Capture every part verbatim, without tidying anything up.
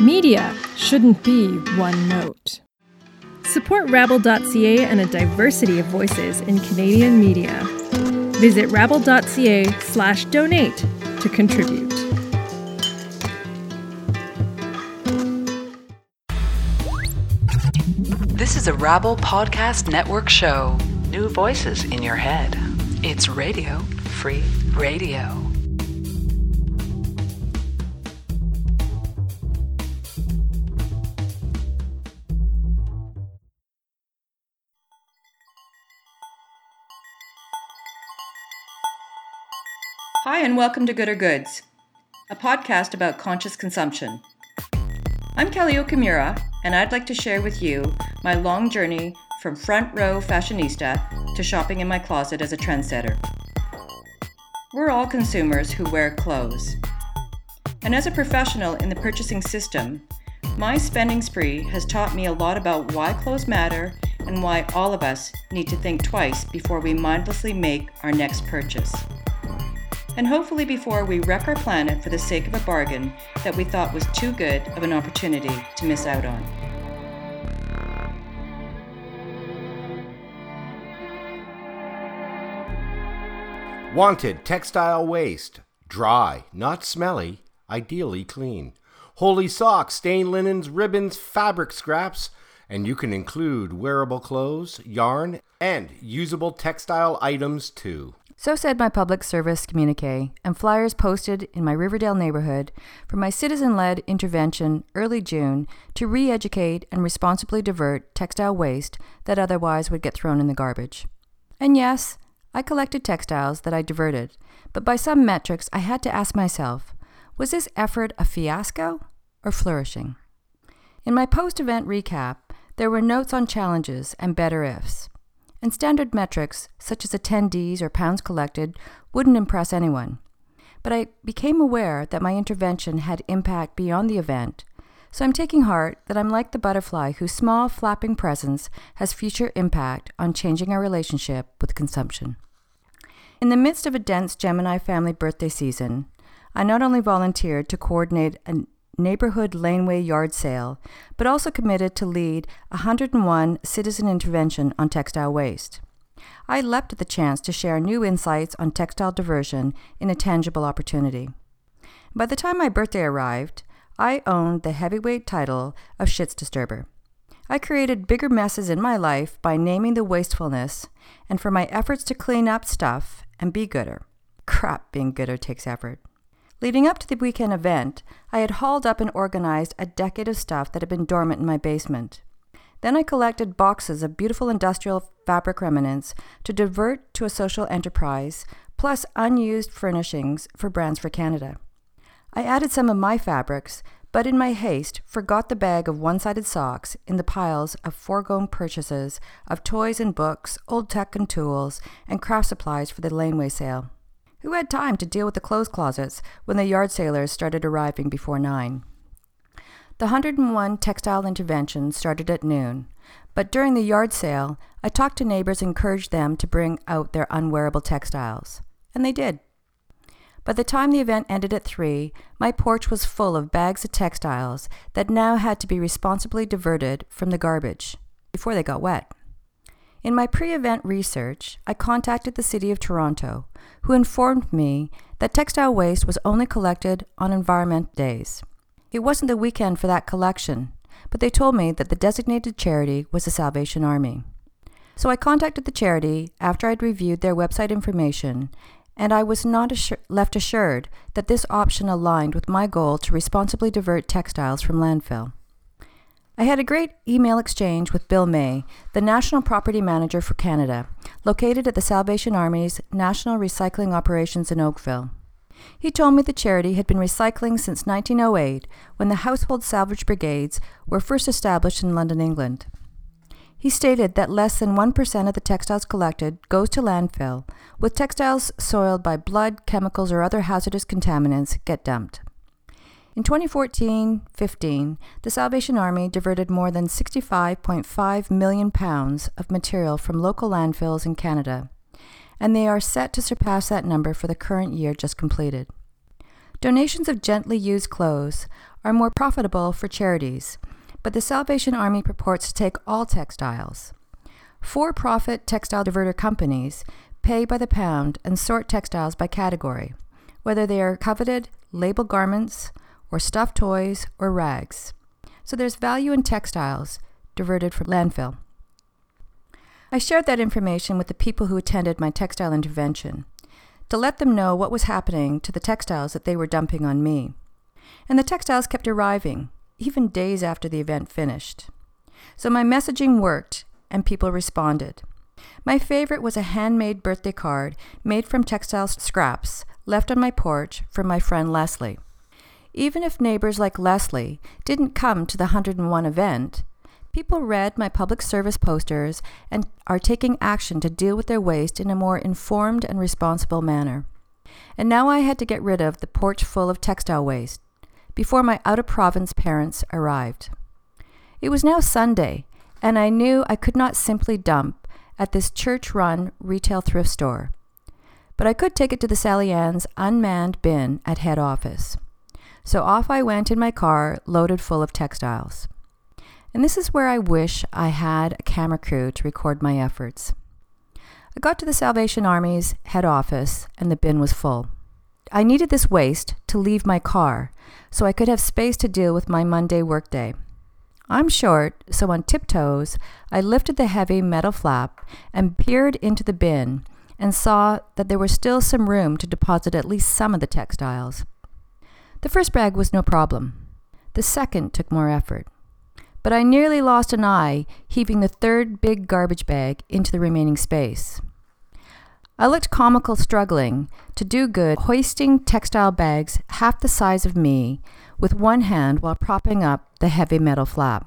Media shouldn't be one note. Support Rabble dot c a and a diversity of voices in Canadian media. Visit Rabble dot c a slash donate to contribute. This is a Rabble Podcast Network show. New voices in your head. It's Radio Free Radio. Hi, and welcome to Good or Goods, a podcast about conscious consumption. I'm Kelly Okamura, and I'd like to share with you my long journey from front row fashionista to shopping in my closet as a trendsetter. We're all consumers who wear clothes. And as a professional in the purchasing system, my spending spree has taught me a lot about why clothes matter and why all of us need to think twice before we mindlessly make our next purchase. And hopefully before we wreck our planet for the sake of a bargain that we thought was too good of an opportunity to miss out on. Wanted textile waste. Dry, not smelly, ideally clean. Holy socks, stained linens, ribbons, fabric scraps, and you can include wearable clothes, yarn, and usable textile items too. So said my public service communique and flyers posted in my Riverdale neighborhood for my citizen-led intervention early June to re-educate and responsibly divert textile waste that otherwise would get thrown in the garbage. And yes, I collected textiles that I diverted, but by some metrics I had to ask myself, was this effort a fiasco or flourishing? In my post-event recap, there were notes on challenges and better ifs. And standard metrics, such as attendees or pounds collected, wouldn't impress anyone. But I became aware that my intervention had impact beyond the event, so I'm taking heart that I'm like the butterfly whose small flapping presence has future impact on changing our relationship with consumption. In the midst of a dense Gemini family birthday season, I not only volunteered to coordinate a neighborhood laneway yard sale, but also committed to lead one hundred one citizen intervention on textile waste. I leapt at the chance to share new insights on textile diversion in a tangible opportunity. By the time my birthday arrived, I owned the heavyweight title of Shits Disturber. I created bigger messes in my life by naming the wastefulness, and for my efforts to clean up stuff and be gooder. Crap, being gooder takes effort. Leading up to the weekend event, I had hauled up and organized a decade of stuff that had been dormant in my basement. Then I collected boxes of beautiful industrial fabric remnants to divert to a social enterprise, plus unused furnishings for Brands for Canada. I added some of my fabrics, but in my haste forgot the bag of one-sided socks in the piles of foregone purchases of toys and books, old tech and tools, and craft supplies for the laneway sale. Who had time to deal with the clothes closets when the yard salers started arriving before nine? The one hundred one textile intervention started at noon, but during the yard sale, I talked to neighbors and encouraged them to bring out their unwearable textiles. And they did. By the time the event ended at three, my porch was full of bags of textiles that now had to be responsibly diverted from the garbage before they got wet. In my pre-event research, I contacted the City of Toronto, who informed me that textile waste was only collected on environment days. It wasn't the weekend for that collection, but they told me that the designated charity was the Salvation Army. So I contacted the charity after I'd reviewed their website information, and I was not assur- left assured that this option aligned with my goal to responsibly divert textiles from landfill. I had a great email exchange with Bill May, the National Property Manager for Canada, located at the Salvation Army's National Recycling Operations in Oakville. He told me the charity had been recycling since nineteen oh eight, when the household salvage brigades were first established in London, England. He stated that less than one percent of the textiles collected goes to landfill, with textiles soiled by blood, chemicals, or other hazardous contaminants get dumped. In twenty fourteen fifteen, the Salvation Army diverted more than sixty-five point five million pounds of material from local landfills in Canada, and they are set to surpass that number for the current year just completed. Donations of gently used clothes are more profitable for charities, but the Salvation Army purports to take all textiles. For-profit textile diverter companies pay by the pound and sort textiles by category, whether they are coveted, labeled garments, or stuffed toys, or rags. So there's value in textiles diverted from landfill. I shared that information with the people who attended my textile intervention to let them know what was happening to the textiles that they were dumping on me. And the textiles kept arriving, even days after the event finished. So my messaging worked, and people responded. My favorite was a handmade birthday card made from textile scraps left on my porch from my friend Leslie. Even if neighbors like Leslie didn't come to the one hundred and one event, people read my public service posters and are taking action to deal with their waste in a more informed and responsible manner. And now I had to get rid of the porch full of textile waste before my out-of-province parents arrived. It was now Sunday, and I knew I could not simply dump at this church-run retail thrift store. But I could take it to the Sally Ann's unmanned bin at head office. So off I went in my car, loaded full of textiles. And this is where I wish I had a camera crew to record my efforts. I got to the Salvation Army's head office, and the bin was full. I needed this waste to leave my car, so I could have space to deal with my Monday workday. I'm short, so on tiptoes, I lifted the heavy metal flap and peered into the bin and saw that there was still some room to deposit at least some of the textiles. The first bag was no problem. The second took more effort. But I nearly lost an eye heaving the third big garbage bag into the remaining space. I looked comical struggling to do good, hoisting textile bags half the size of me with one hand while propping up the heavy metal flap.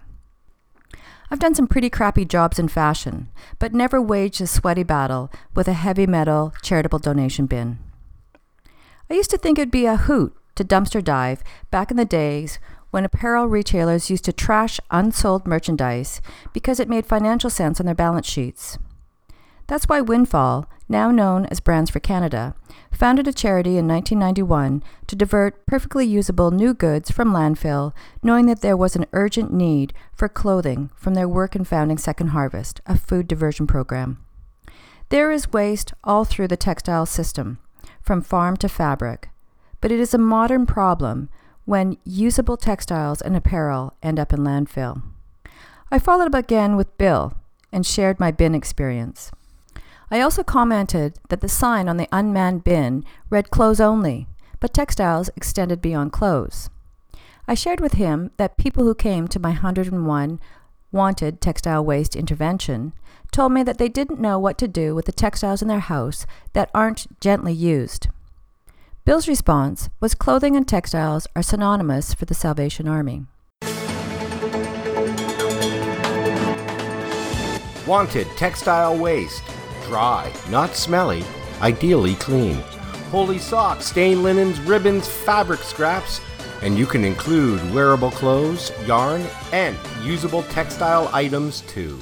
I've done some pretty crappy jobs in fashion, but never waged a sweaty battle with a heavy metal charitable donation bin. I used to think it'd be a hoot to dumpster dive back in the days when apparel retailers used to trash unsold merchandise because it made financial sense on their balance sheets. That's why Windfall, now known as Brands for Canada, founded a charity in nineteen ninety-one to divert perfectly usable new goods from landfill, knowing that there was an urgent need for clothing from their work in founding Second Harvest, a food diversion program. There is waste all through the textile system, from farm to fabric, but it is a modern problem when usable textiles and apparel end up in landfill. I followed up again with Bill and shared my bin experience. I also commented that the sign on the unmanned bin read clothes only, but textiles extended beyond clothes. I shared with him that people who came to my one hundred and one wanted textile waste intervention told me that they didn't know what to do with the textiles in their house that aren't gently used. Bill's response was clothing and textiles are synonymous for the Salvation Army. Wanted textile waste. Dry, not smelly, ideally clean. Holy socks, stained linens, ribbons, fabric scraps, and you can include wearable clothes, yarn, and usable textile items too.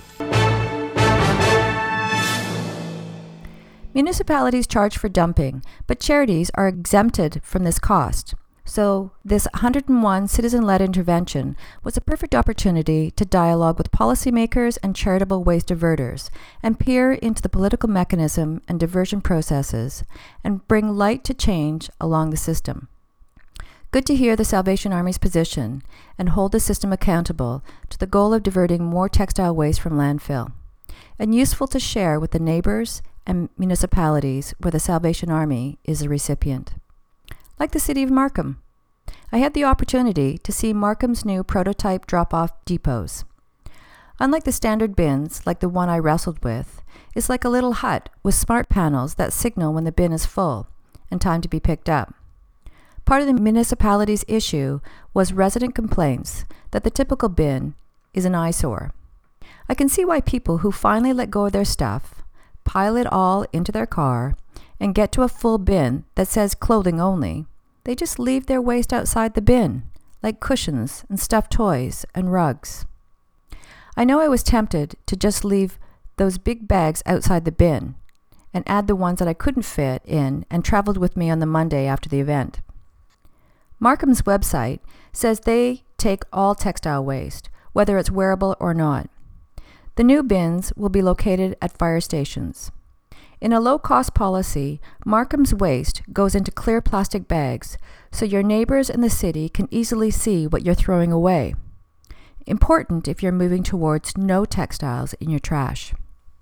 Municipalities charge for dumping, but charities are exempted from this cost. So this one hundred and one citizen-led intervention was a perfect opportunity to dialogue with policymakers and charitable waste diverters and peer into the political mechanism and diversion processes and bring light to change along the system. Good to hear the Salvation Army's position and hold the system accountable to the goal of diverting more textile waste from landfill, and useful to share with the neighbors and municipalities where the Salvation Army is a recipient. Like the city of Markham, I had the opportunity to see Markham's new prototype drop-off depots. Unlike the standard bins, like the one I wrestled with, it's like a little hut with smart panels that signal when the bin is full and time to be picked up. Part of the municipality's issue was resident complaints that the typical bin is an eyesore. I can see why people who finally let go of their stuff, pile it all into their car, and get to a full bin that says clothing only, they just leave their waste outside the bin, like cushions and stuffed toys and rugs. I know I was tempted to just leave those big bags outside the bin and add the ones that I couldn't fit in and traveled with me on the Monday after the event. Markham's website says they take all textile waste, whether it's wearable or not. The new bins will be located at fire stations. In a low-cost policy, Markham's waste goes into clear plastic bags, so your neighbors in the city can easily see what you're throwing away. Important if you're moving towards no textiles in your trash.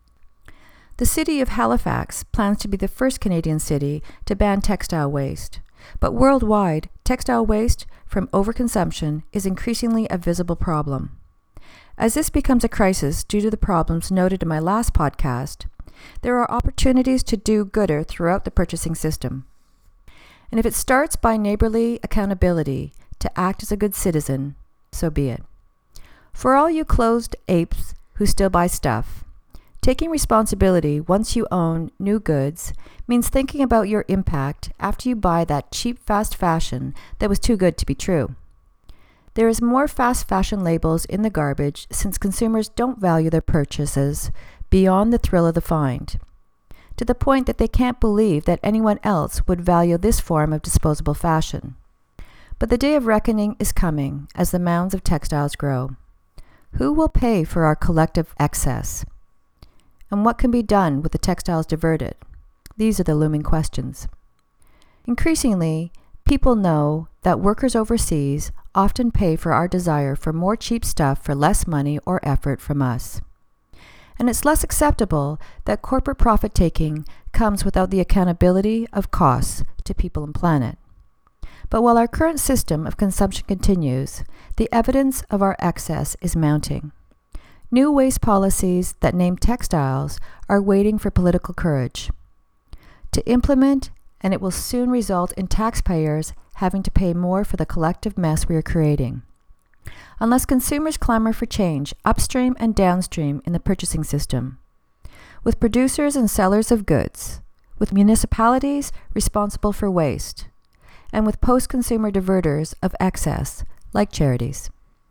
The city of Halifax plans to be the first Canadian city to ban textile waste, but worldwide, textile waste from overconsumption is increasingly a visible problem. As this becomes a crisis due to the problems noted in my last podcast, there are opportunities to do gooder throughout the purchasing system. And if it starts by neighborly accountability to act as a good citizen, so be it. For all you closed apes who still buy stuff, taking responsibility once you own new goods means thinking about your impact after you buy that cheap fast fashion that was too good to be true. There is more fast fashion labels in the garbage since consumers don't value their purchases beyond the thrill of the find, to the point that they can't believe that anyone else would value this form of disposable fashion. But the day of reckoning is coming as the mounds of textiles grow. Who will pay for our collective excess? And what can be done with the textiles diverted? These are the looming questions. Increasingly, people know that workers overseas often pay for our desire for more cheap stuff for less money or effort from us. And it's less acceptable that corporate profit-taking comes without the accountability of costs to people and planet. But while our current system of consumption continues, the evidence of our excess is mounting. New waste policies that name textiles are waiting for political courage to implement, and it will soon result in taxpayers having to pay more for the collective mess we are creating. Unless consumers clamor for change upstream and downstream in the purchasing system, with producers and sellers of goods, with municipalities responsible for waste, and with post-consumer diverters of excess, like charities.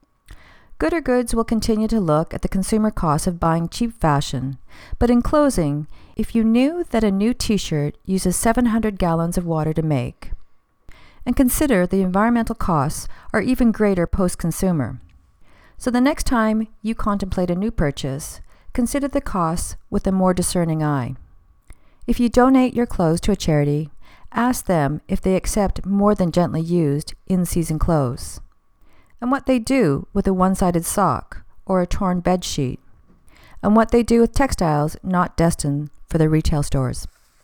Gooder Goods will continue to look at the consumer cost of buying cheap fashion, but in closing, if you knew that a new t-shirt uses seven hundred gallons of water to make, and consider the environmental costs are even greater post-consumer. So the next time you contemplate a new purchase, consider the costs with a more discerning eye. If you donate your clothes to a charity, ask them if they accept more than gently used in-season clothes, and what they do with a one-sided sock or a torn bed sheet, and what they do with textiles not destined for the retail stores.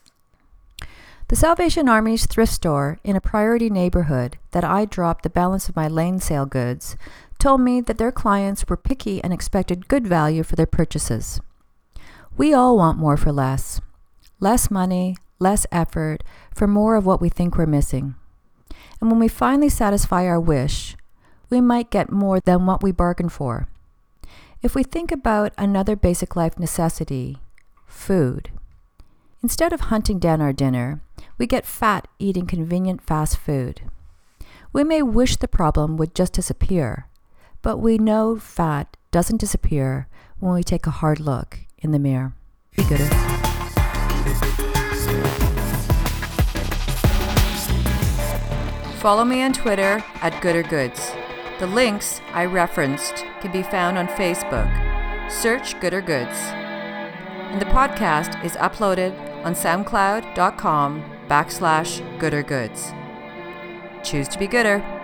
The Salvation Army's thrift store in a priority neighborhood that I dropped the balance of my lane sale goods told me that their clients were picky and expected good value for their purchases. We all want more for less. Less money, less effort, for more of what we think we're missing. And when we finally satisfy our wish, we might get more than what we bargained for. If we think about another basic life necessity, food, instead of hunting down our dinner, we get fat eating convenient fast food. We may wish the problem would just disappear, but we know fat doesn't disappear when we take a hard look in the mirror. Be gooder. Follow me on Twitter at Gooder Goods. The links I referenced can be found on Facebook. Search Gooder Goods. And the podcast is uploaded on soundcloud.com backslash Gooder Goods. Choose to be gooder.